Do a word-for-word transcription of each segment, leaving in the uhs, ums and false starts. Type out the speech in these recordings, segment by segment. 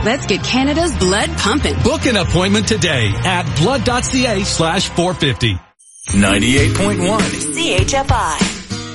Let's get Canada's blood pumping. Book an appointment today at blood.ca slash 450. ninety-eight point one C H F I.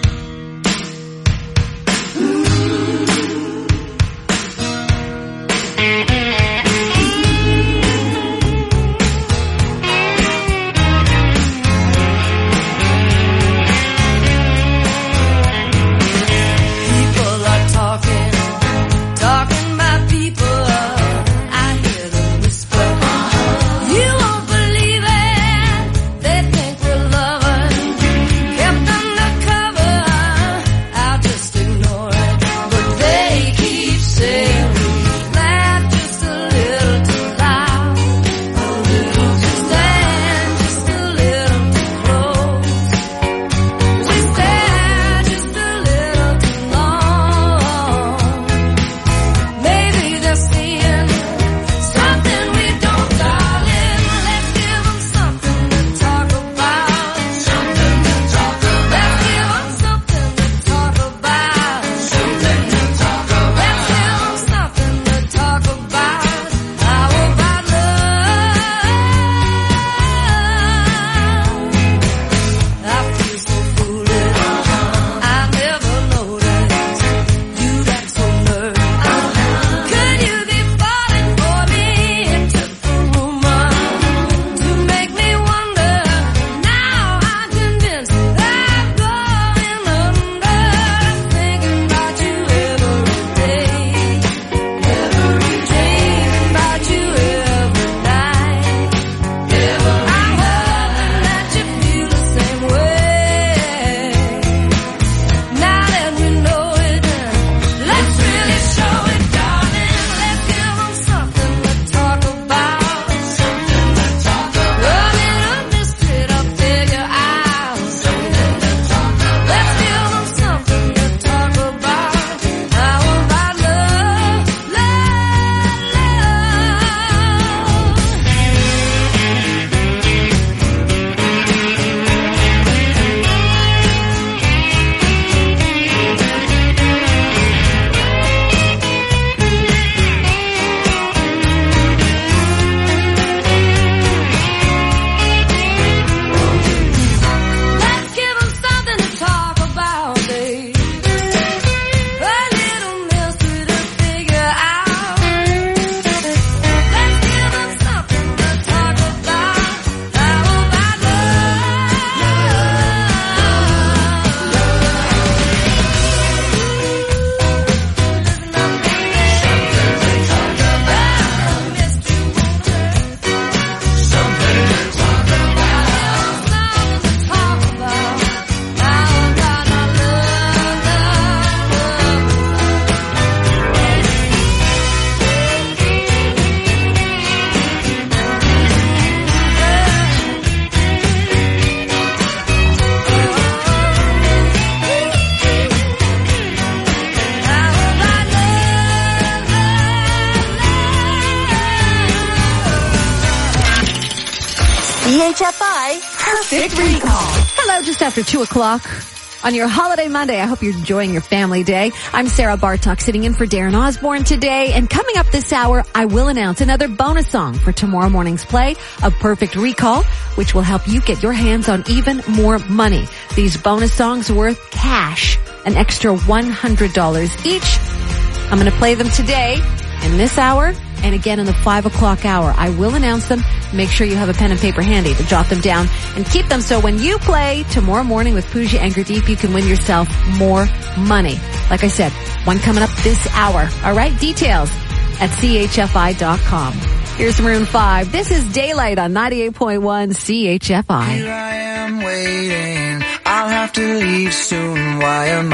C H F I Perfect Recall. Hello, just after two o'clock on your holiday Monday. I hope you're enjoying your family day. I'm Sarah Bartok sitting in for Darren Osborne today. And coming up this hour, I will announce another bonus song for tomorrow morning's play of Perfect Recall, which will help you get your hands on even more money. These bonus songs are worth cash, an extra one hundred dollars each. I'm going to play them today in this hour and again in the five o'clock hour. I will announce them. Make sure you have a pen and paper handy to jot them down and keep them so when you play tomorrow morning with Pooja and Gurdeep, you can win yourself more money. Like I said, one coming up this hour. All right, details at C H F I dot com. Here's Maroon five. This is Daylight on ninety-eight point one C H F I. Here I am waiting. I'll have to leave soon. Why am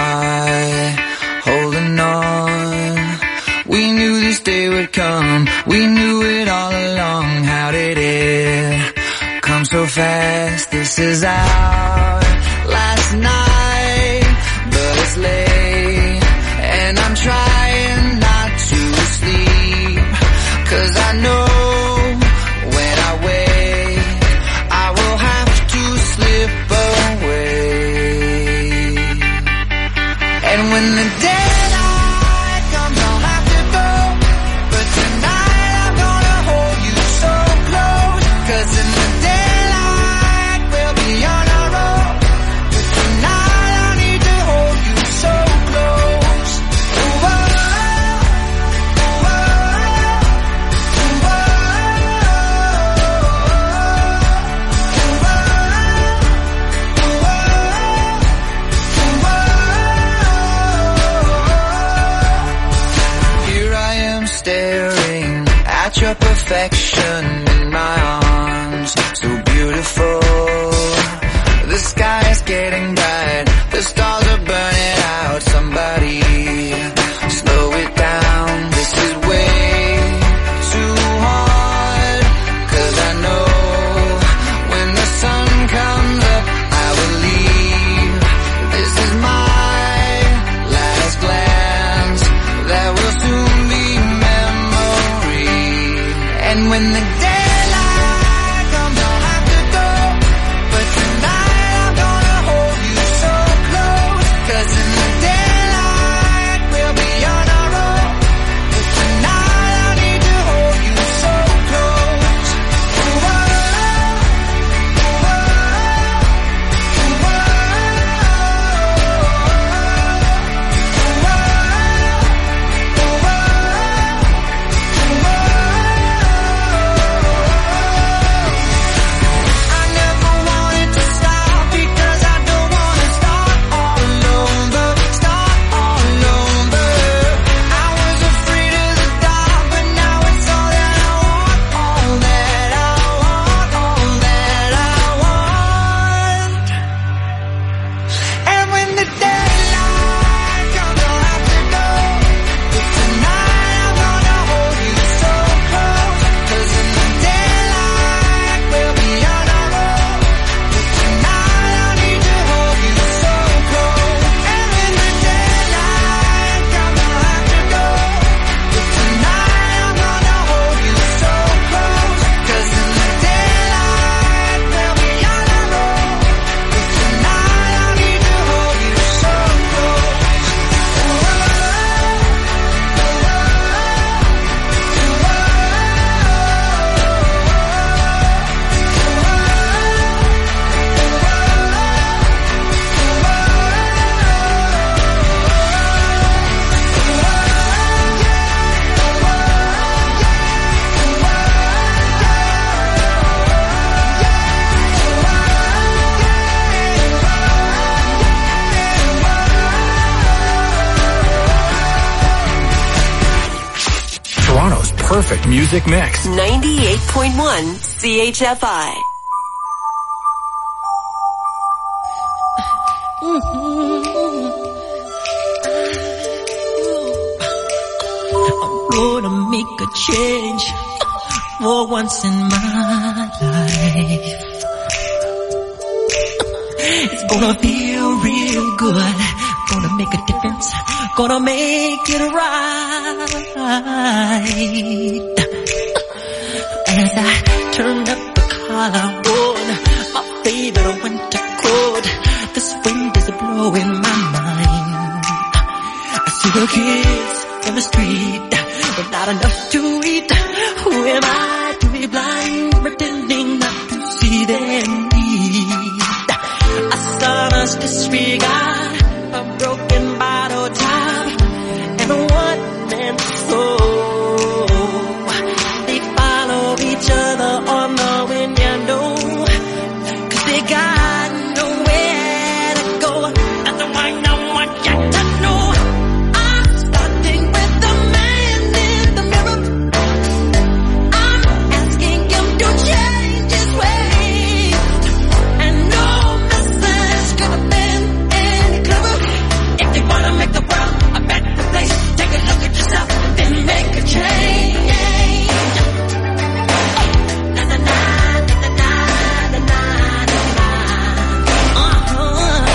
I holding on? We knew this day would come. We knew it all along. How did it come so fast? This is our last night, but it's late, and I'm trying not to sleep, 'cause I know when I wake, I will have to slip away. And when the daylight comes, I'll have to go, but tonight got your perfection in my arms, so beautiful. The sky is getting bright, the stars are burning out. Somebody slow it down, this is way too hard. Cause I know when the sun comes up, I will leave. This is my last glance, that will soon be memory. And when the daylight comes, I'll have to go, but tonight I'm gonna hold you so close. Cause in the daylight we'll be on our own, but tonight I need to hold you so close. Ooh, oh, ooh, oh, ooh, oh, ooh, I never wanted to stop because I don't wanna start all over, start all over. I was afraid of the dark, but now it's all that I want, all that I want, all that I want. And when the daylight comes, I'll have to go, but tonight I'm gonna hold you so close. Cause in the daylight we'll be on our own, but tonight I need to hold you so close. And when the daylight comes, I'll have to go, but tonight I'm gonna hold you so close. Cause in the daylight we'll be on our own, but tonight I need to hold you so close. Toronto's perfect music mix. ninety-eight point one C H F I. I'm gonna make a change for once in my life. It's gonna feel real good, gonna make a difference, gonna make it right. As I turn up the collar on my favorite winter coat, this wind is blowing my mind. I see the kids in the street with not enough to eat. Who am I to be blind, pretending not to see their need? A son's disregard, a broken bottle top, and a one-man show. They follow each other on the window, cause they got nowhere to go. That's why I want you to know I'm starting with the man in the mirror. I'm asking him to change his ways, and no message could have been any clever. If you wanna make the world a better place, take a look at yourself and then make a change. Na na na na na na na na na. Uh-huh.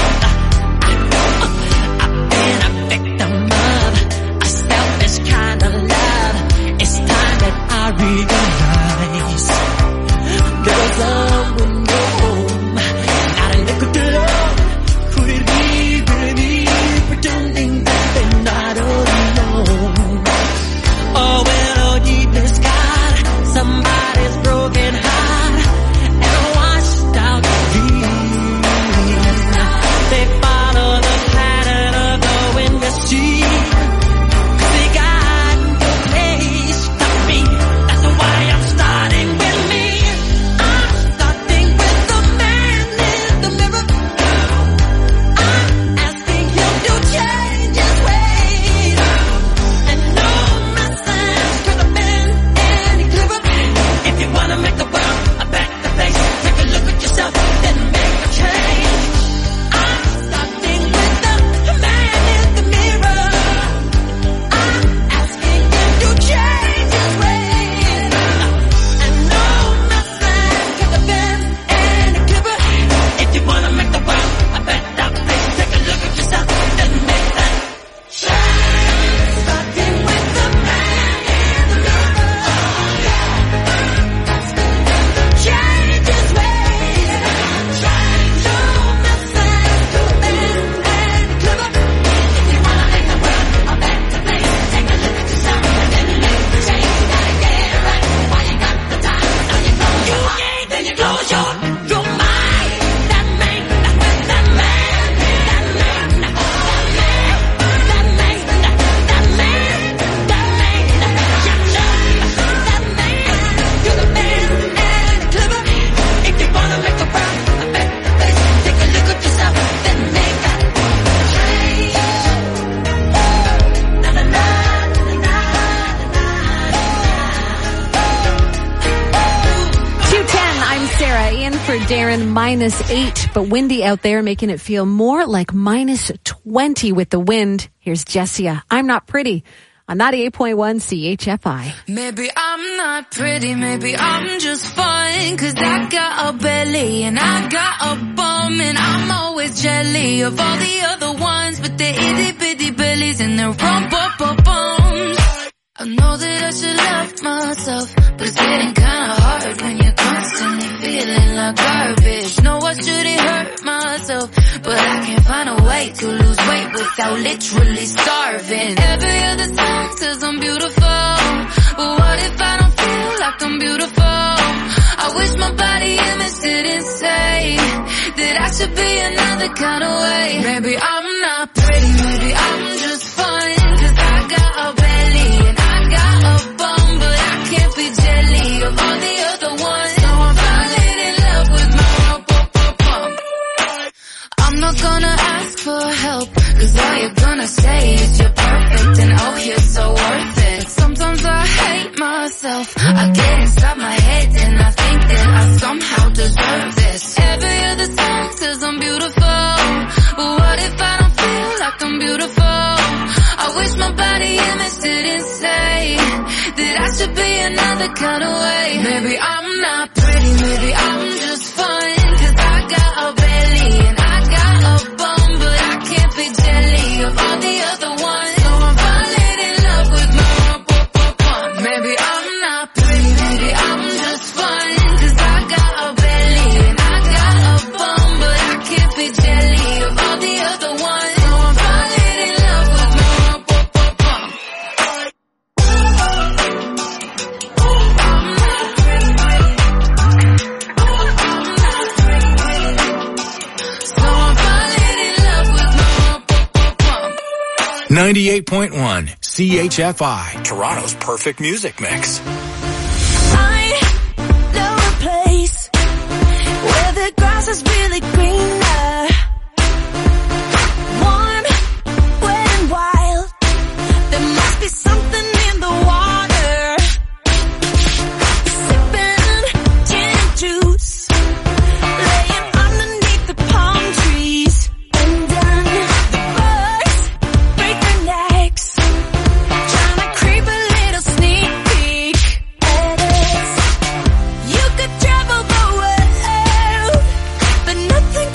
I've been a victim of a selfish kind of love. It's time that I realize there was someone no home, not a nickel to love. Could it be really me pretending that they're not alone? Oh well, oh deepest God, somebody's broken heart and washed out dreams. They follow the pattern of the wind you see, 'cause they got no place to be. That's why I'm for Darren, minus eight, but windy out there, making it feel more like minus twenty with the wind. Here's Jessia, I'm Not Pretty, on ninety-eight point one C H F I. Maybe I'm not pretty, maybe I'm just fine, 'cause I got a belly and I got a bum, and I'm always jelly of all the other ones with their itty bitty bellies and their rum-bum-bum-bums. I know that I should love myself, but it's getting kinda hard when you're constantly feeling like garbage. No, I shouldn't hurt myself, but I can't find a way to lose weight without literally starving. Every other song says I'm beautiful, but what if I don't feel like I'm beautiful? I wish my body image didn't say that I should be another kind of way. Maybe I'm not pretty, maybe I'm just fine, 'cause I got a belly and I got a bum, but I can't be jelly of all the other ones. So I'm falling in love with my rum-bum-bum-bum. I'm not gonna ask for help, 'cause all you're gonna say is you're perfect and oh, you're so worth it. Sometimes I hate myself, I get inside my head and I think that I somehow deserve this. Every other song says I'm beautiful, but what if I don't feel like I'm beautiful? I wish my body image didn't say that I should be another kind of way. Maybe I'm not pretty, maybe I'm just fine, 'cause I got a belly and I got a bum, but I can't be jelly of all the other ones. So I'm falling in love with my rum-bum-bum-bum. Maybe I'm not pretty, maybe I'm just fine, 'cause I got a belly and I got a bum, but I can't be jelly of all the other ones. So I'm falling in love with my rum-bum-bum-bum. So I'm falling in love with my rum-bum-bum-bum. ninety-eight point one C H F I, Toronto's perfect music mix. I know a place where the grass is really greener, warm, wet and wild. There must be something in the water. Sipping gin and juice, laying underneath the palm trees, and then the birds break their necks, trying to creep a little sneak peek at us. You could travel the world, but nothing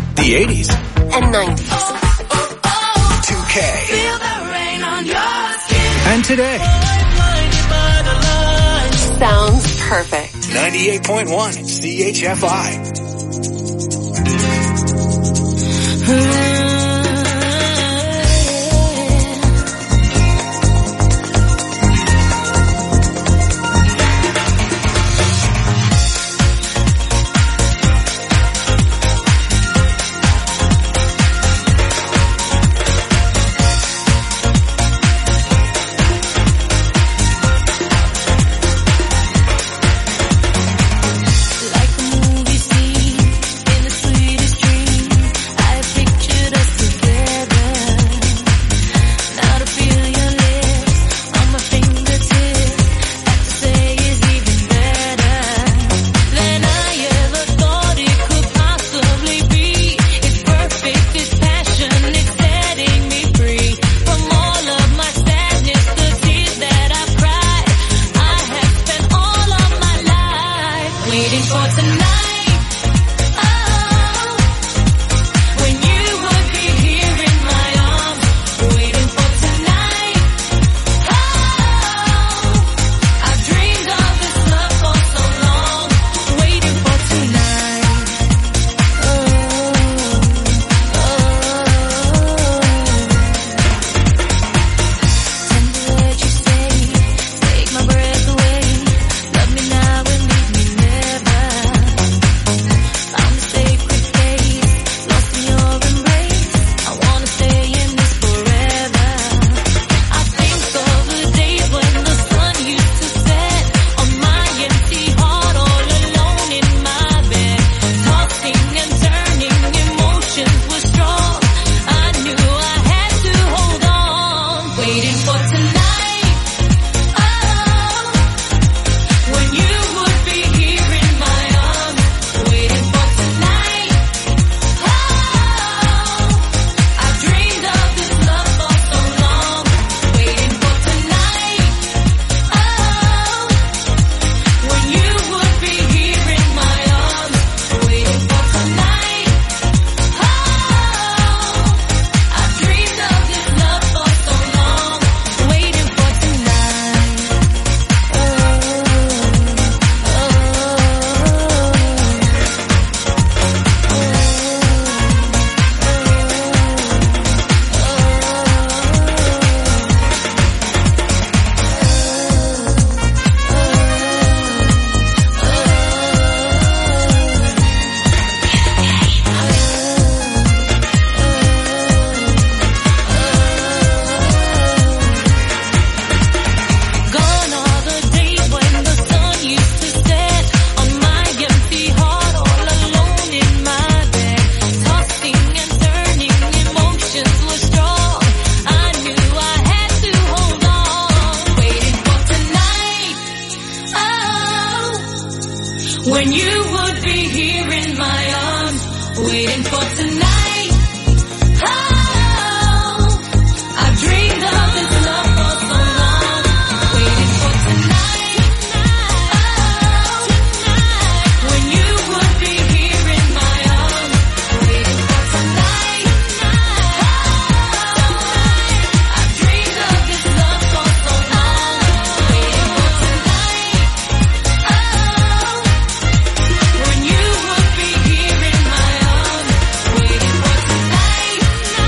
The eighties. And nineties. two K. Feel the rain on your skin. And today. Sounds perfect. ninety-eight point one C H F I. When you would be here in my arms, waiting for tonight. Oh, I dreamed of this love for so long, waiting for tonight. Oh, tonight. When you would be here in my arms, waiting for tonight. Oh, I dreamed of this love for so long, waiting for tonight. Oh, when you would be here in my arms, waiting for tonight.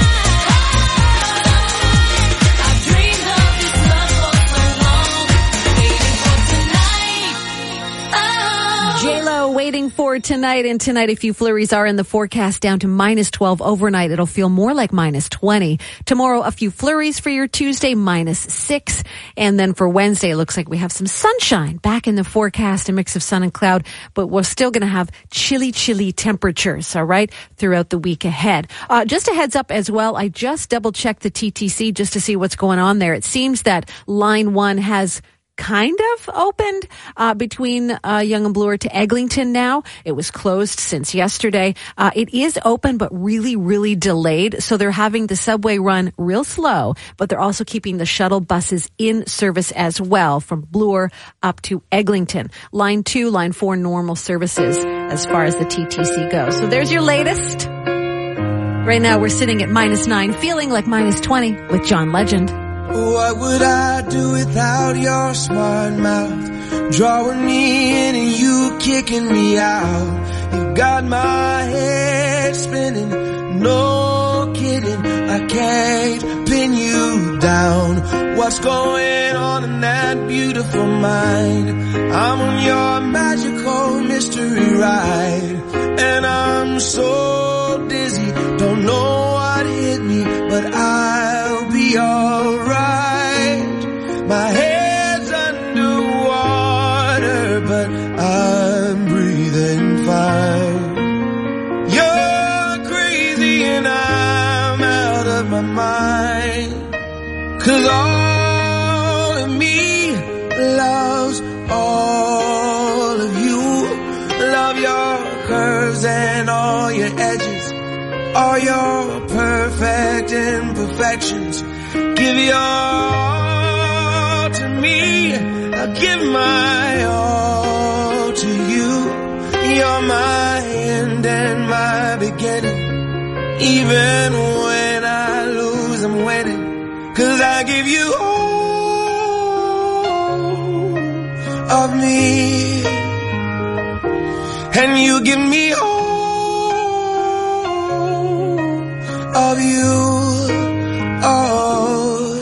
I dreamed of this love for so long, waiting for tonight. Oh. J-Lo waiting for tonight, and tonight a few flurries are in the forecast, down to minus twelve overnight. It'll feel more like minus twenty. Tomorrow, a few flurries for your Tuesday, minus six. And then for Wednesday, it looks like we have some sunshine back in the forecast, a mix of sun and cloud, but we're still going to have chilly, chilly temperatures, all right, throughout the week ahead. Uh, just a heads up as well, I just double checked the T T C just to see what's going on there. It seems that line one has kind of opened uh, between uh, Yonge and Bloor to Eglinton now. It was closed since yesterday. Uh, it is open, but really, really delayed. So they're having the subway run real slow, but they're also keeping the shuttle buses in service as well from Bloor up to Eglinton. Line two, line four, normal services as far as the T T C goes. So there's your latest. Right now we're sitting at minus nine, feeling like minus twenty with John Legend. What would I do without your smart mouth? Drawing me in and you kicking me out. You got my head spinning, no kidding. I can't pin you down. What's going on in that beautiful mind? I'm on your magical mystery ride, and I'm so dizzy, don't know what hit me, but I'll be alright. My head's underwater, but I'm breathing fine. You're crazy and I'm out of my mind, 'cause all of me loves all of you. Love your curves and all your edges, all your perfect imperfections. Give your all to me, I'll give my all to you. You're my end and my beginning. Even when I lose, I'm winning, 'cause I give you all of me, and you give me all of you. Oh,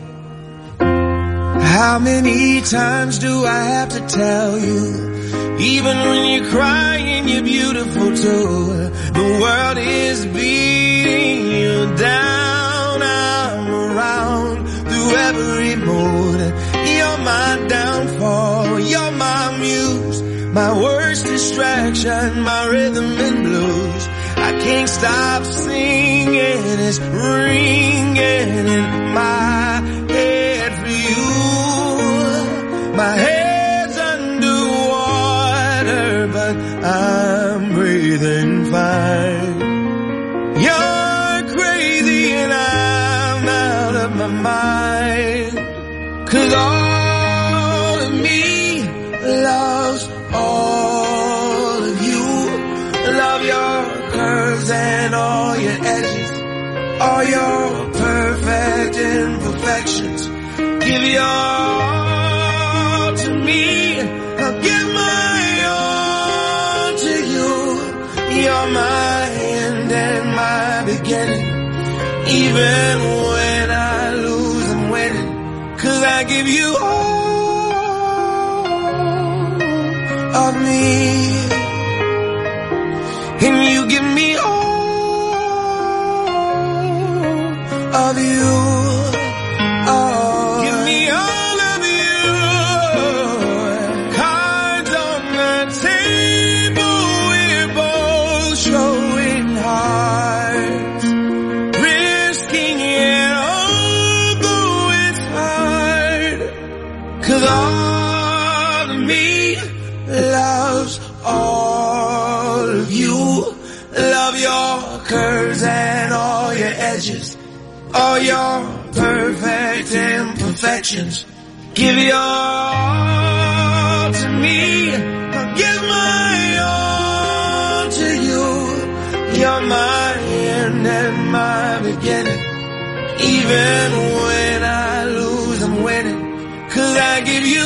how many times do I have to tell you? Even when you're crying, you're beautiful too. The world is beating you down. I'm around through every mood. You're my downfall, you're my muse, my worst distraction, my rhythm and blues. I can't stop singing, it's ringing in my head for you. My head's underwater, but I'm breathing fine. You're crazy and I'm out of my mind, 'cause all of me loves all of you. Love your curves and all your edges, all your perfect imperfections. Give your all to me, I'll give my all to you. You're my end and my beginning. Even when I lose, I'm winning, 'cause I give you all of me, and you give me all of you. Oh, give me all of you. Cards on the table, we're both showing hearts, risking it all, though it's hard, 'cause all of me loves all of you. Love your curves and all your edges, all your perfect imperfections. Give your all to me, I'll give my all to you. You're my end and my beginning. Even when I lose, I'm winning, 'cause I give you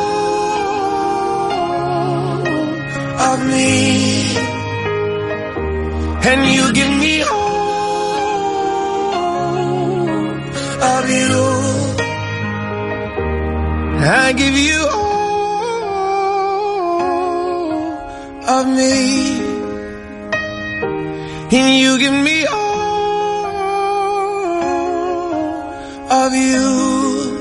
all of me, and you give me all of you. I give you all of me, and you give me all of you.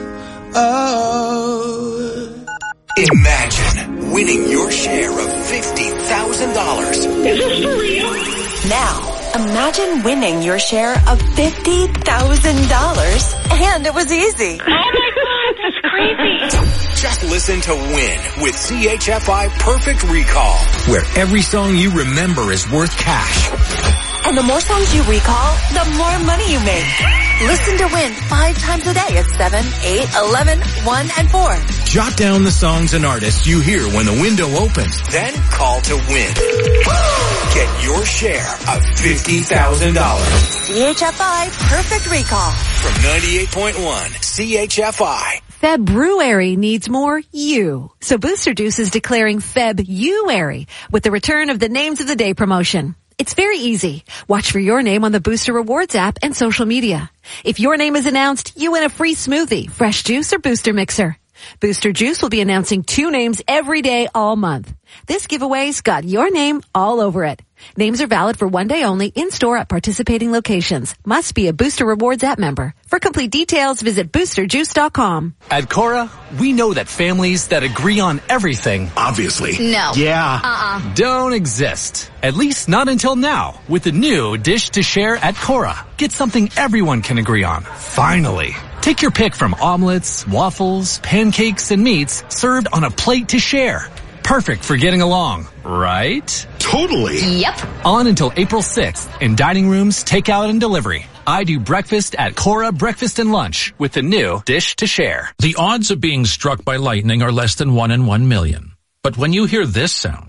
Oh. Imagine winning your share of fifty thousand dollars. Is this for real? Now, imagine winning your share of fifty thousand dollars, and it was easy. Oh my God, that's crazy. Just listen to Win with C H F I Perfect Recall, where every song you remember is worth cash. And the more songs you recall, the more money you make. Listen to Win five times a day at seven, eight, eleven, one, and four. Jot down the songs and artists you hear when the window opens. Then call to win. Get your share of fifty thousand dollars. C H F I Perfect Recall. From ninety-eight point one C H F I. February needs more you. So Booster Juice is declaring Feb-uary with the return of the Names of the Day promotion. It's very easy. Watch for your name on the Booster Rewards app and social media. If your name is announced, you win a free smoothie, fresh juice, or booster mixer. Booster Juice will be announcing two names every day all month. This giveaway's got your name all over it. Names are valid for one day only in-store at participating locations. Must be a Booster Rewards app member. For complete details, visit booster juice dot com. At Cora, we know that families that agree on everything, obviously, No. yeah, Uh-uh. don't exist. At least not until now. With the new Dish to Share at Cora. Get something everyone can agree on. Finally. Take your pick from omelets, waffles, pancakes, and meats served on a plate to share. Perfect for getting along, right? Totally. Yep. On until April sixth in dining rooms, takeout, and delivery. I do breakfast at Cora Breakfast and Lunch with the new Dish to Share. The odds of being struck by lightning are less than one in one million. But when you hear this sound,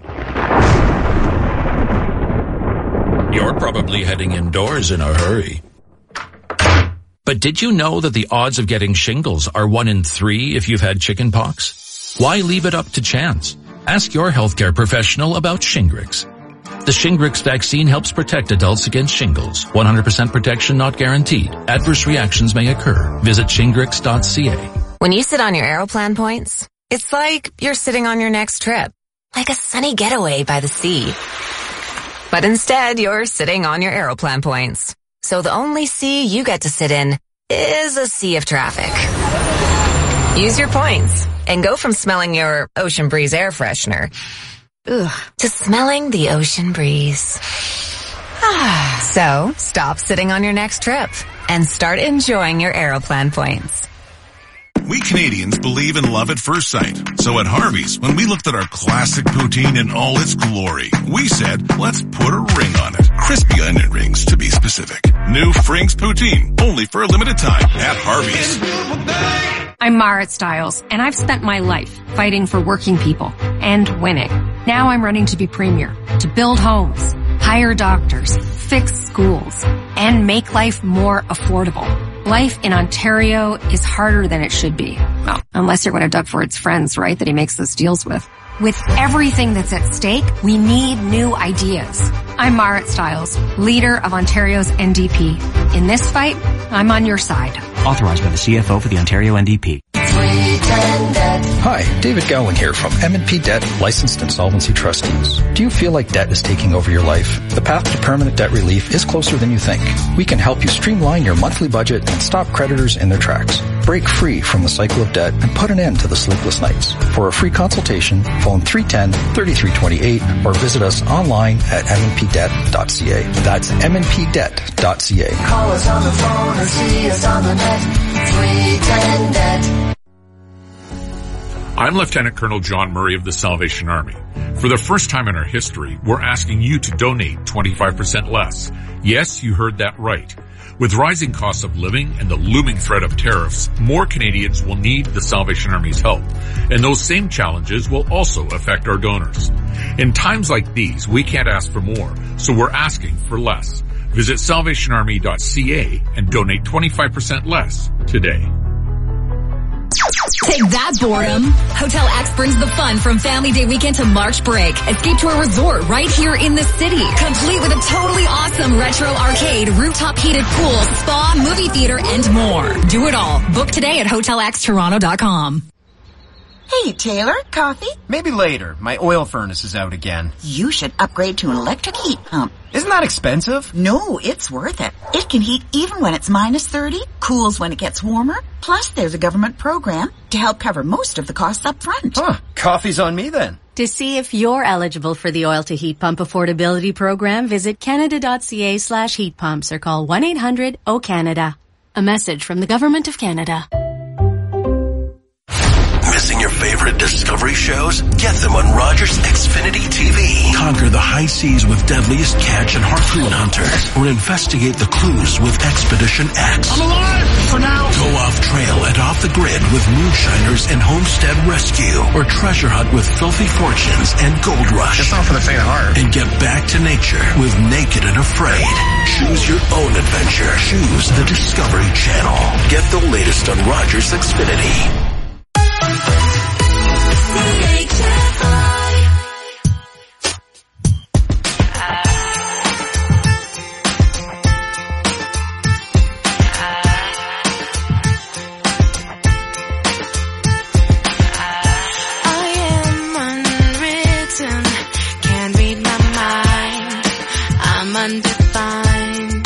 you're probably heading indoors in a hurry. But did you know that the odds of getting shingles are one in three if you've had chicken pox? Why leave it up to chance? Ask your healthcare professional about Shingrix. The Shingrix vaccine helps protect adults against shingles. one hundred percent protection not guaranteed. Adverse reactions may occur. Visit shingrix dot c a. When you sit on your Aeroplan points, it's like you're sitting on your next trip. Like a sunny getaway by the sea. But instead, you're sitting on your Aeroplan points. So the only sea you get to sit in is a sea of traffic. Use your points and go from smelling your Ocean Breeze air freshener ugh, to smelling the ocean breeze. So stop sitting on your next trip and start enjoying your Aeroplan points. We Canadians believe in love at first sight. So at Harvey's, when we looked at our classic poutine in all its glory, we said, let's put a ring on it. Crispy onion rings, to be specific. New Frings Poutine, only for a limited time at Harvey's. I'm Marit Stiles, and I've spent my life fighting for working people and winning. Now I'm running to be premier, to build homes, hire doctors, fix schools, and make life more affordable. Life in Ontario is harder than it should be. Well, unless you're one of Doug Ford's friends, right, that he makes those deals with. With everything that's at stake, we need new ideas. I'm Marit Stiles, leader of Ontario's N D P. In this fight, I'm on your side. Authorized by the C F O for the Ontario N D P. Hi, David Gowling here from M and P Debt, licensed insolvency trustees. Do you feel like debt is taking over your life? The path to permanent debt relief is closer than you think. We can help you streamline your monthly budget and stop creditors in their tracks. Break free from the cycle of debt and put an end to the sleepless nights. For a free consultation, phone three one zero, three three two eight or visit us online at m n p debt dot c a. That's m n p debt dot c a. Call us on the phone or see us on the net. three ten debt. I'm Lieutenant Colonel John Murray of the Salvation Army. For the first time in our history, we're asking you to donate twenty-five percent less. Yes, you heard that right. With rising costs of living and the looming threat of tariffs, more Canadians will need the Salvation Army's help. And those same challenges will also affect our donors. In times like these, we can't ask for more, so we're asking for less. Visit salvation army dot c a and donate twenty-five percent less today. Take that, boredom. Hotel X brings the fun from Family Day weekend to March break. Escape to a resort right here in the city, complete with a totally awesome retro arcade, rooftop heated pool, spa, movie theater, and more. Do it all. Book today at hotel x toronto dot com. Hey, Taylor, coffee? Maybe later. My oil furnace is out again. You should upgrade to an electric heat pump. Isn't that expensive? No, it's worth it. It can heat even when it's minus thirty, cools when it gets warmer. Plus, there's a government program to help cover most of the costs up front. Huh, coffee's on me then. To see if you're eligible for the Oil to Heat Pump Affordability Program, visit canada dot c a slash heat pumps or call one eight hundred O Canada. A message from the Government of Canada. Missing your favorite Discovery shows? Get them on Rogers Xfinity T V. Conquer the high seas with Deadliest Catch and Harpoon Hunters, or investigate the clues with Expedition X. I'm alive for now. Go off trail and off the grid with Moonshiners and Homestead Rescue, or treasure hunt with Filthy Fortunes and Gold Rush. It's not for the faint of heart. And get back to nature with Naked and Afraid. Choose your own adventure. Choose the Discovery Channel. Get the latest on Rogers Xfinity. Undefined.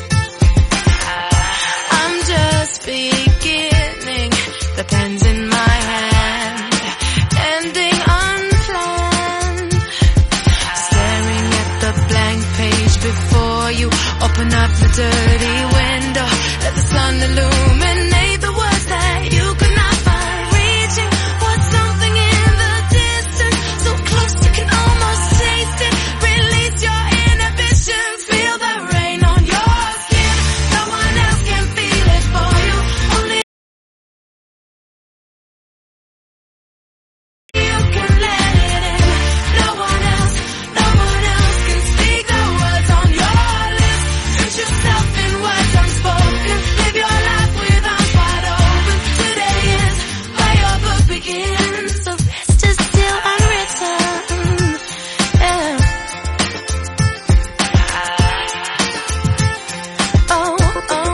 I'm just beginning, the pen's in my hand, ending unplanned. Staring at the blank page before you, open up the dirty window, let the sun illuminate the words that you could not find. Reaching for something in the distance, so close you can almost taste it. Release your inhibitions. Feel the rain on your skin. No one else can feel it for you. Only you can let it in. No one else, no one else can speak the words on your lips. Put yourself in words unspoken. Live your life with arms wide open. Today is where your book begins. The rest is still unwritten. Yeah. Oh, oh.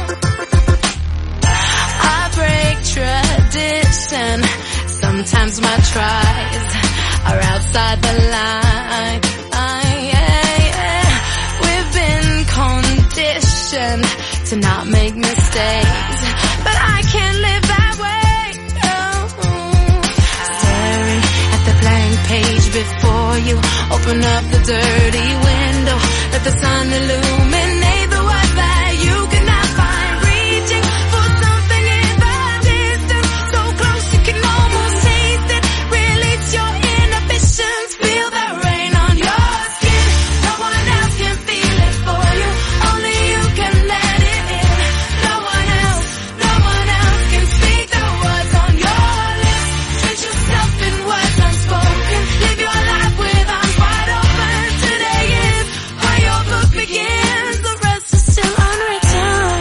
I break tradition. Sometimes my tries are outside the line. Yeah, yeah. We've been conditioned to not make mistakes, but I can't live that way. Oh. Staring at the blank page before you, open up the dirty window, let the sun illuminate the words that you cannot find. Reaching for something in the distance, so close you can almost taste it. Release your inhibitions, feel the rain on your skin. No one else can feel it for you, only you can let it in. No one else, no one else can speak the words on your lips. Treat yourself in words unspoken. Live your life with arms wide open. Today is where your book begins. The rest is still unwritten.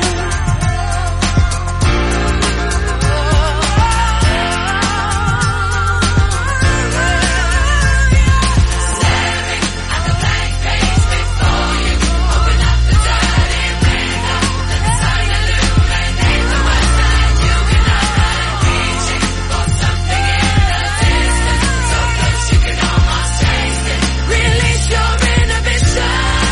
Staring at the blank page before you, open up the dirty window, let the sun illuminate the words that you cannot find. Reaching for something in the distance, so close you can almost taste it. Release your inhibitions.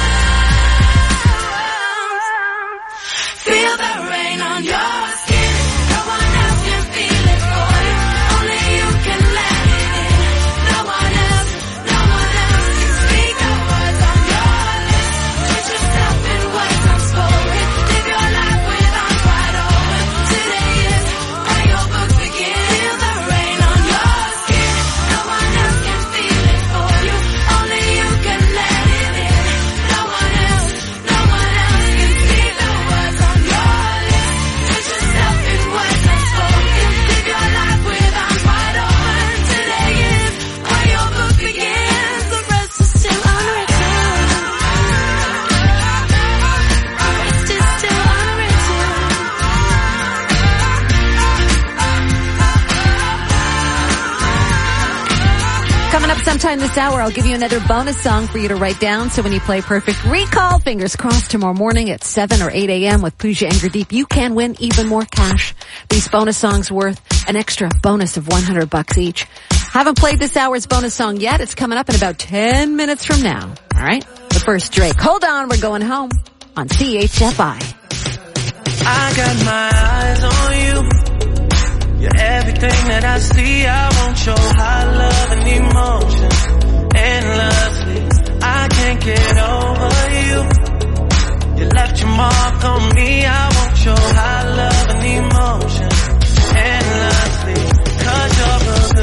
Feel the rain on your skin. No one else can feel it for you, only you can let it in. No one else, no one else can speak the words on your lips. Put yourself in words unspoken. Live your life with arms wide open. Today is where your book begins. Feel the rain on your skin. No one else can feel it for you, only you can let it in. No one else, no one else can speak the words on your lips. Put yourself in words unspoken. Live your life with arms wide open. Today is where your book begins. The rest is still unwritten. The rest is still unwritten. Coming up sometime this hour, I'll give you another bonus song for you to write down. So when you play Perfect Recall, fingers crossed tomorrow morning at seven or eight a.m. with Pooja and Gurdeep, you can win even more cash. These bonus songs worth an extra bonus of one hundred bucks each. Haven't played this hour's bonus song yet. It's coming up in about ten minutes from now. All right? But first, Drake, Hold On, We're Going Home on C H F I. I got my eyes on you. You're everything that I see. I want your high love and emotion endlessly. I can't get over you. You left your mark on me. I want your high love and emotion endlessly. 'Cause you're the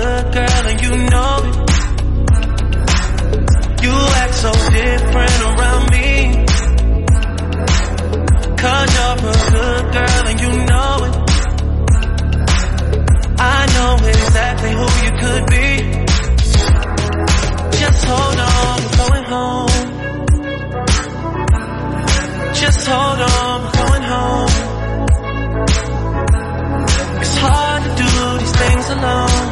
Just hold on, we're going home. It's hard to do these things alone.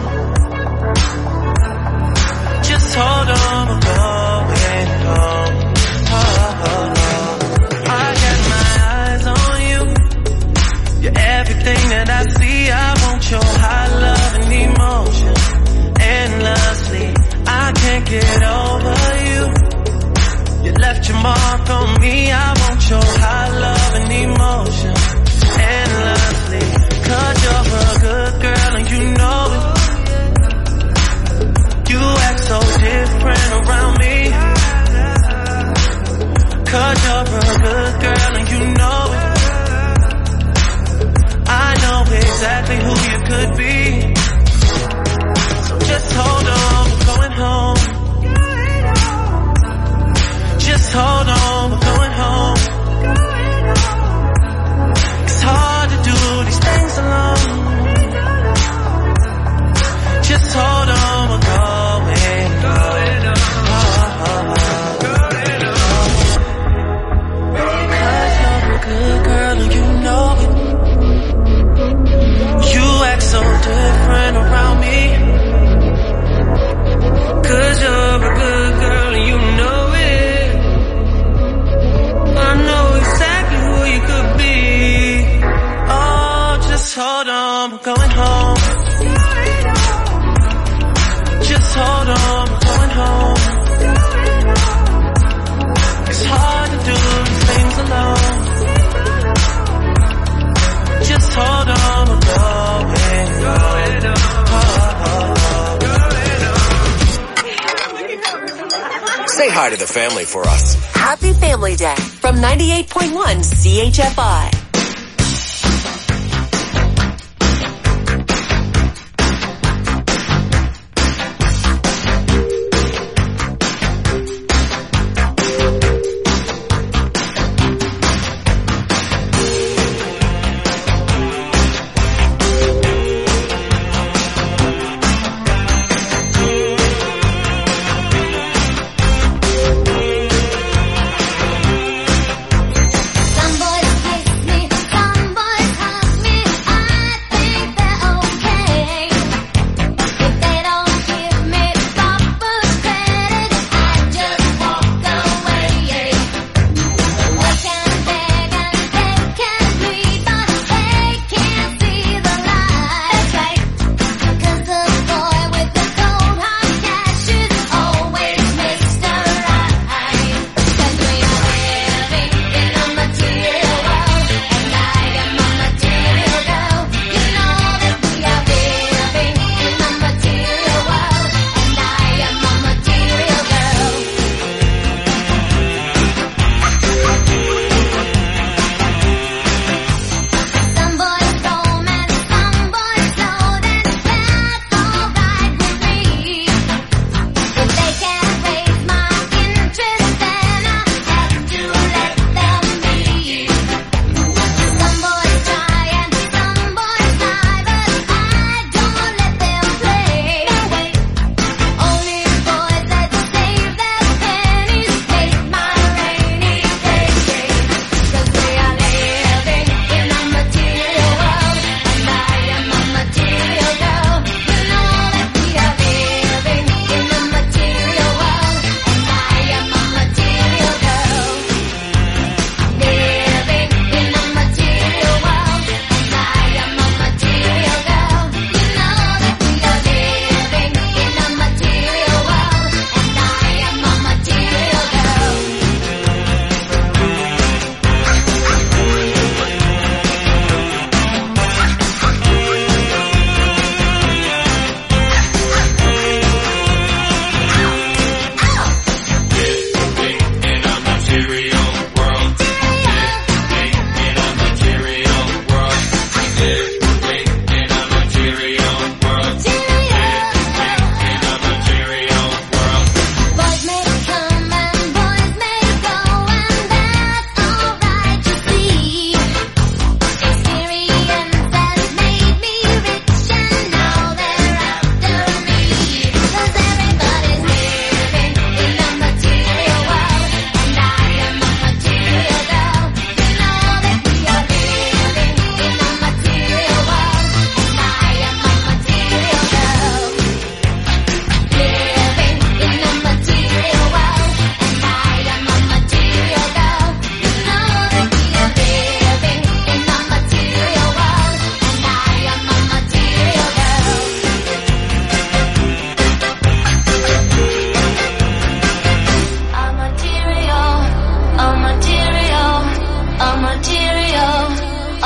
Just hold on, we're going home. Oh, oh, oh. I got my eyes on you. You're everything that I see. I want your high love and emotion endlessly. I can't get over you. You left your mark on me. I want your high love and emotion endlessly. Cause you're a good girl and you know it. You act so different around me. Cause you're a good girl and you know it. I know exactly who you could be. So just hold on, we're going home. Just hold on, we're going home. It's hard to do these things alone. Just hold on, we're going home. Cause you're a good girl and you know it. You act so different around me. Cause you're a good girl and you know it. I know exactly who you could be. Oh, just hold on, we're going home. Just hold on, we're going home. It's hard to do these things alone. Just hold on, we're going home. Say hi to the family for us. Happy Family Day from ninety-eight point one C H F I. Some boys kiss me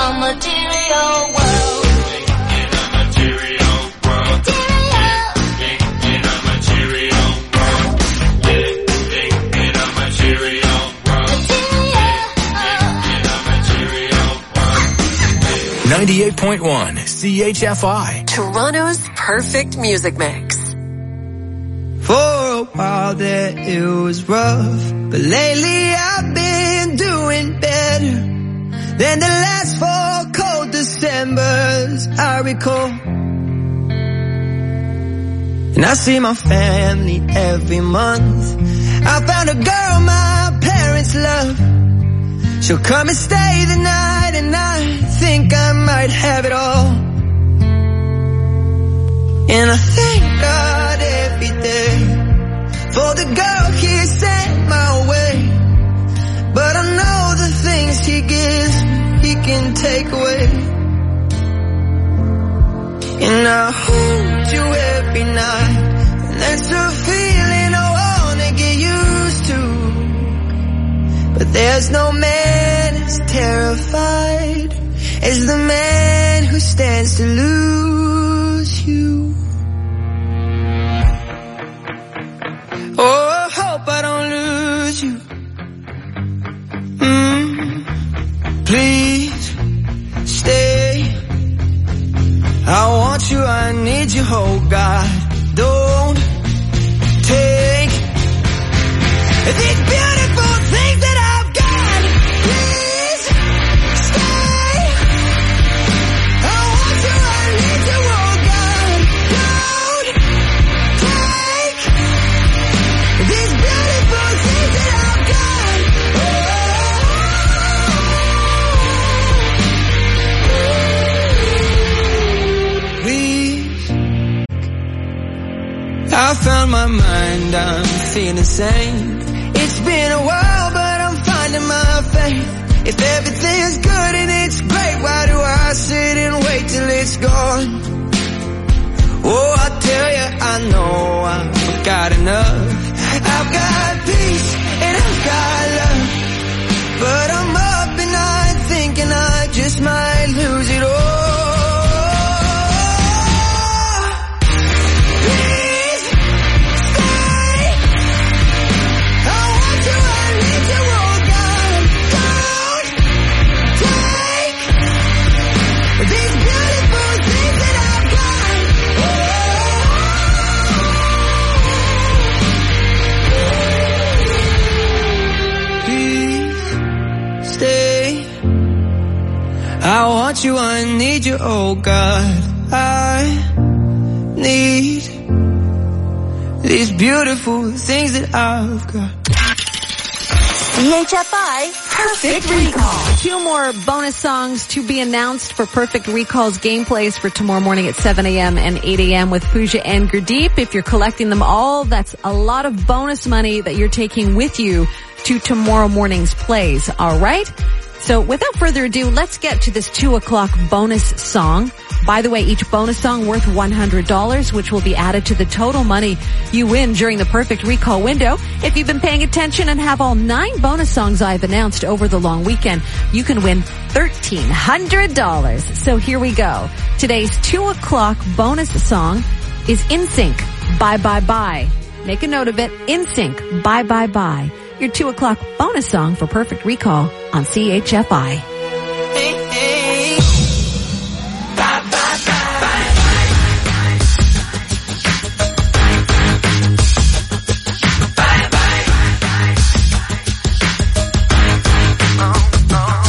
a material world. In a material world. Living in a material world. Living in a material world. Living in a material world. ninety-eight point one C H F I. Toronto's perfect music mix. For a while there it was rough, but lately I've been doing better than the last four cold Decembers I recall. And I see my family every month. I found a girl my parents love. She'll come and stay the night, and I think I might have it all. And I thank God every day for the girl he sent my way. But I know the things he gives, he can take away. And I hold you every night, and that's a feeling I wanna get used to. But there's no man as terrified as the man who stands to lose you. Oh, I hope I don't lose you. Mm, please stay. I want you, I need you, oh God. Don't take these beautiful things that I've got. Please stay. I want you, I need you, oh God. Don't take these beautiful things that I've got. Oh. Please. I found my mind, I'm feeling sane. It's been a while, but I'm finding my faith. If everything's good and it's great, why do I sit and wait till it's gone? Oh, I tell you, I know I've got enough. I've got peace and I've got love, but I'm up and I'm thinking I just might lose it all. Please stay. I want you, I need you, oh God. Don't take these beautiful things that I've got. Please stay. I want you, I need you, oh God. I need these beautiful things that I've got. C H F I Perfect Recall. Two more bonus songs to be announced for Perfect Recall's gameplays for tomorrow morning at seven a.m. and eight a.m. with Pooja and Gurdeep. If you're collecting them all, that's a lot of bonus money that you're taking with you to tomorrow morning's plays. All right? So without further ado, let's get to this two o'clock bonus song. By the way, each bonus song worth one hundred dollars, which will be added to the total money you win during the Perfect Recall window. If you've been paying attention and have all nine bonus songs I've announced over the long weekend, you can win thirteen hundred dollars. So here we go. Today's two o'clock bonus song is In Sync, Bye Bye Bye. Make a note of it. In Sync, Bye Bye Bye. Your two o'clock bonus song for Perfect Recall on C H F I. Hey, hey. Bye, bye, bye, bye. Bye, bye, bye. Oh,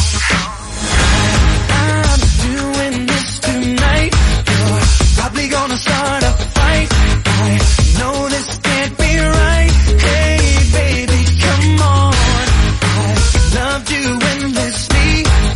oh. I'm doing this tonight. You're probably gonna start a fight. I know this can't be right. Hey, baby, come on. I loved you endlessly.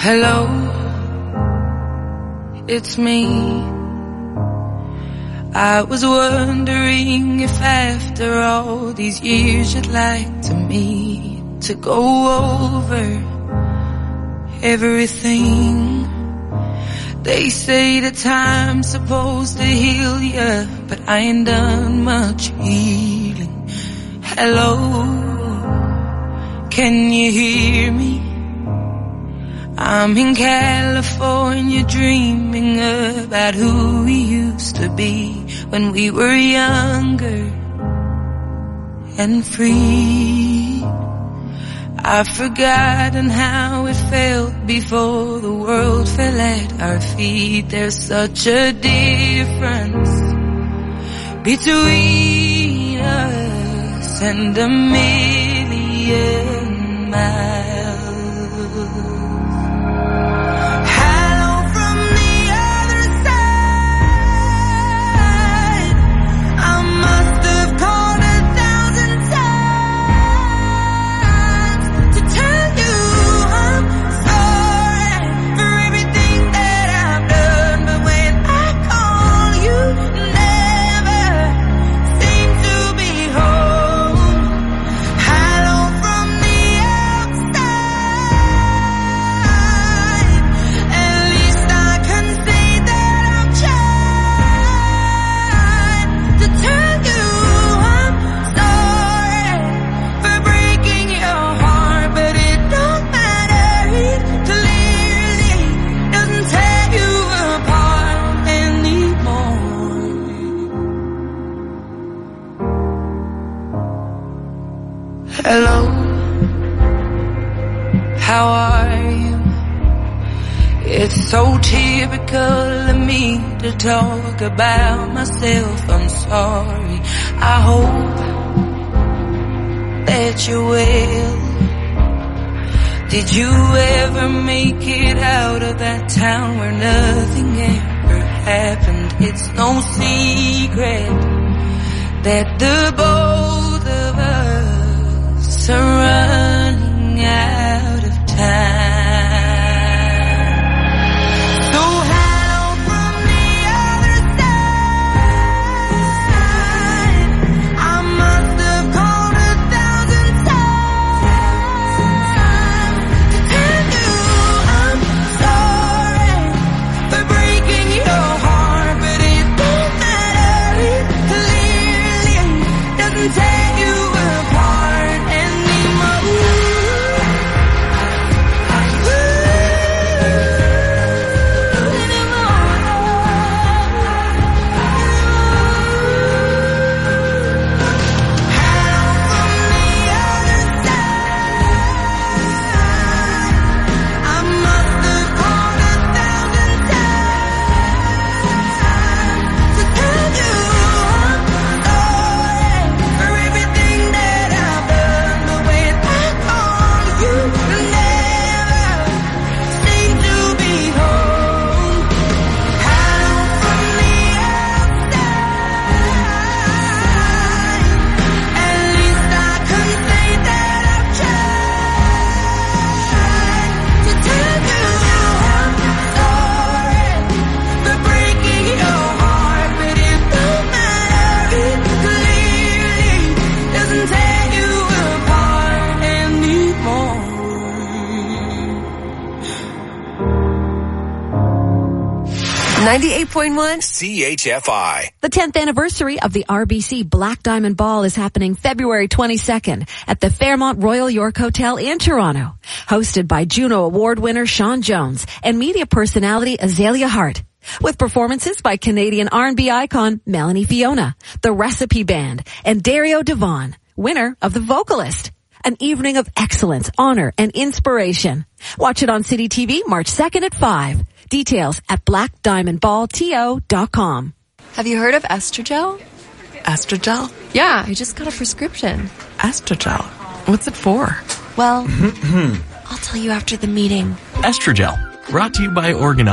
Hello, it's me. I was wondering if after all these years you'd like to meet to go over everything. They say that time's supposed to heal ya, but I ain't done much healing. Hello, can you hear me? I'm in California dreaming about who we used to be when we were younger and free. I've forgotten how it felt before the world fell at our feet. There's such a difference between us and a million miles. Hello, how are you? It's so typical of me to talk about myself. I'm sorry. I hope that you're well. Did you ever make it out of that town where nothing ever happened? It's no secret that the both of us are running out of time. So hello from the other side. I must have called a thousand times to tell you I'm sorry for breaking your heart, but it don't matter. It clearly doesn't take you apart. ninety-eight point one C H F I. The tenth anniversary of the R B C Black Diamond Ball is happening February twenty-second at the Fairmont Royal York Hotel in Toronto. Hosted by Juno Award winner Sean Jones and media personality Azalea Hart. With performances by Canadian R and B icon Melanie Fiona, The Recipe Band, and Dario Devon, winner of The Vocalist. An evening of excellence, honor, and inspiration. Watch it on City T V March second at five. Details at black diamond ball to dot com. Have you heard of Estrogel? Estrogel? Yeah, I just got a prescription. Estrogel? What's it for? Well, I'll tell you after the meeting. Estrogel, brought to you by Organon.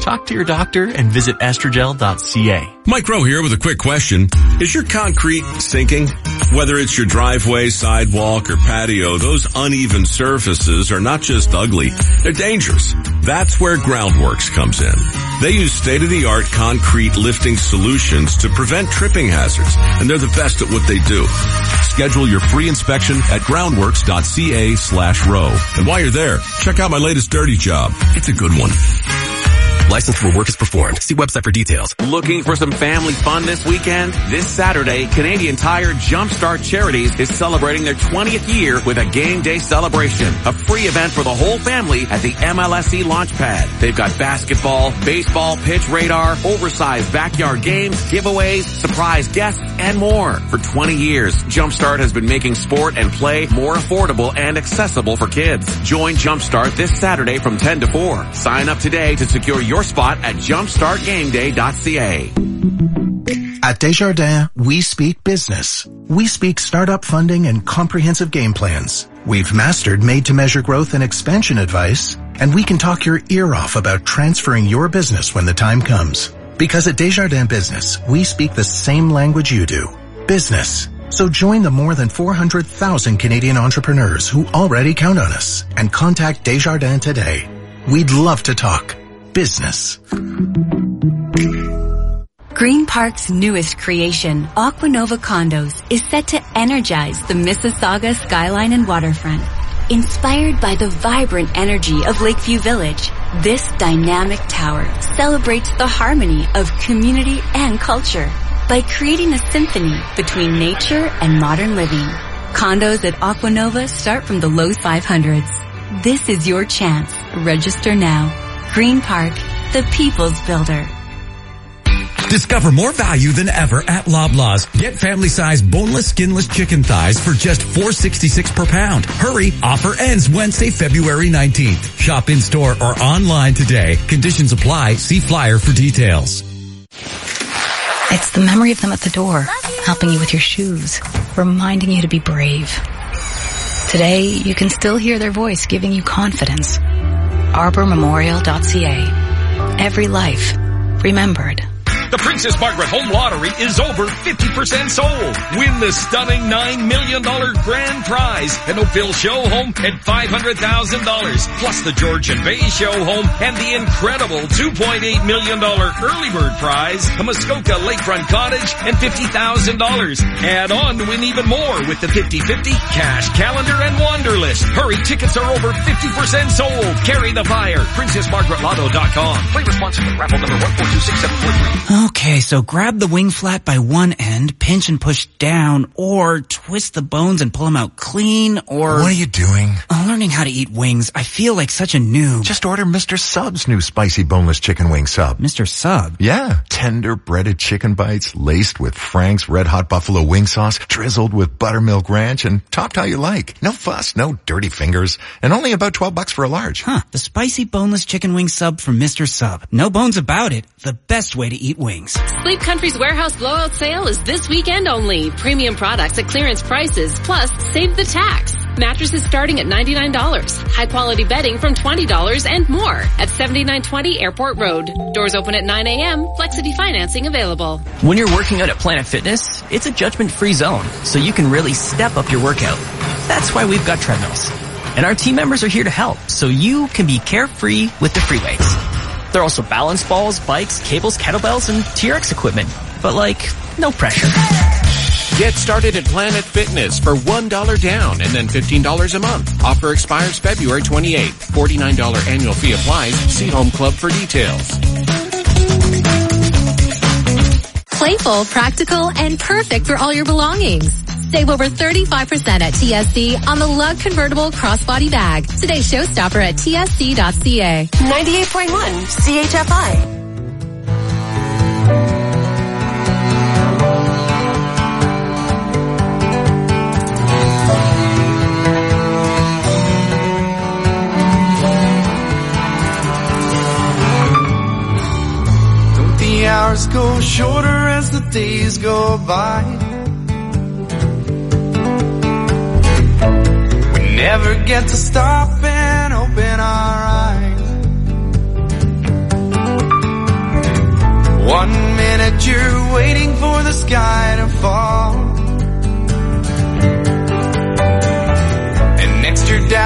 talk to your doctor and visit astrogel dot c a. Mike Rowe here with a quick question. Is your concrete sinking? Whether it's your driveway, sidewalk, or patio, those uneven surfaces are not just ugly, they're dangerous. That's where Groundworks comes in. They use state-of-the-art concrete lifting solutions to prevent tripping hazards, and they're the best at what they do. Schedule your free inspection at groundworks dot c a slash row. And while you're there, check out my latest dirty job. It's a good one. Licensed where work is performed. See website for details. Looking for some family fun this weekend? This Saturday, Canadian Tire Jumpstart Charities is celebrating their twentieth year with a game day celebration. A free event for the whole family at the M L S E Launchpad. They've got basketball, baseball, pitch radar, oversized backyard games, giveaways, surprise guests, and more. For twenty years, Jumpstart has been making sport and play more affordable and accessible for kids. Join Jumpstart this Saturday from ten to four. Sign up today to secure your spot at jumpstart game day dot c a. At Desjardins, we speak business. We speak startup funding and comprehensive game plans. We've mastered made-to-measure growth and expansion advice, and we can talk your ear off about transferring your business when the time comes. Because at Desjardins Business, we speak the same language you do. Business. So join the more than four hundred thousand Canadian entrepreneurs who already count on us and contact Desjardins today. We'd love to talk business. Green Park's newest creation, Aquanova Condos, is set to energize the Mississauga skyline and waterfront. Inspired by the vibrant energy of Lakeview Village, this dynamic tower celebrates the harmony of community and culture by creating a symphony between nature and modern living. Condos at Aquanova start from the low five hundreds. This is your chance. Register now. Green Park, the people's builder. Discover more value than ever at Loblaws. Get family-sized boneless, skinless chicken thighs for just four dollars and sixty-six cents per pound. Hurry, offer ends Wednesday, February nineteenth. Shop in-store or online today. Conditions apply. See flyer for details. It's the memory of them at the door, helping you with your shoes, reminding you to be brave. Today, you can still hear their voice giving you confidence. arbor memorial dot c a. Every life remembered. The Princess Margaret Home Lottery is over fifty percent sold. Win the stunning nine million dollars grand prize, an Oakville show home and five hundred thousand dollars, plus the Georgian Bay show home and the incredible two point eight million dollars early bird prize, a Muskoka lakefront cottage, and fifty thousand dollars. Add on to win even more with the fifty fifty, cash calendar, and Wanderlist. Hurry, tickets are over fifty percent sold. Carry the fire. princess margaret lotto dot com. Play responsibly. Raffle number one four two six seven four three. Okay, so grab the wing flat by one end, pinch and push down, or twist the bones and pull them out clean, or... What are you doing? I'm learning how to eat wings. I feel like such a noob. Just order Mister Sub's new spicy boneless chicken wing sub. Mister Sub? Yeah. Tender breaded chicken bites laced with Frank's Red Hot Buffalo wing sauce, drizzled with buttermilk ranch, and topped how you like. No fuss, no dirty fingers, and only about twelve bucks for a large. Huh. The spicy boneless chicken wing sub from Mister Sub. No bones about it. The best way to eat wings. Sleep Country's warehouse blowout sale is this weekend only. Premium products at clearance prices, plus save the tax. Mattresses starting at ninety-nine dollars. High quality bedding from twenty dollars and more at seventy-nine twenty Airport Road. Doors open at nine a.m. Flexity financing available. When you're working out at Planet Fitness, it's a judgment-free zone, so you can really step up your workout. That's why we've got treadmills. And our team members are here to help, so you can be carefree with the free weights. There are also balance balls, bikes, cables, kettlebells, and T R X equipment. But like, no pressure. Get started at Planet Fitness for one dollar down and then fifteen dollars a month. Offer expires February twenty-eighth. forty-nine dollars annual fee applies. See Home Club for details. Playful, practical, and perfect for all your belongings. Save over thirty-five percent at T S C on the Lug Convertible Crossbody Bag. Today's showstopper at T S C dot C A. ninety-eight point one C H F I. Don't the hours go shorter as the days go by? Never get to stop and open our eyes.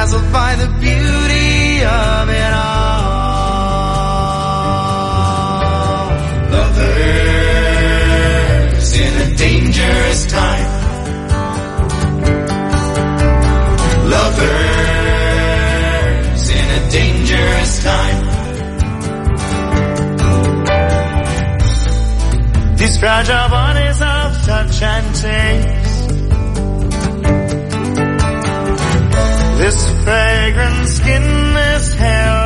dazzled by the beauty of it all. Lovers in a dangerous time. Lovers in a dangerous time. These fragile bodies of touch and taste, this fragrant skin, this hair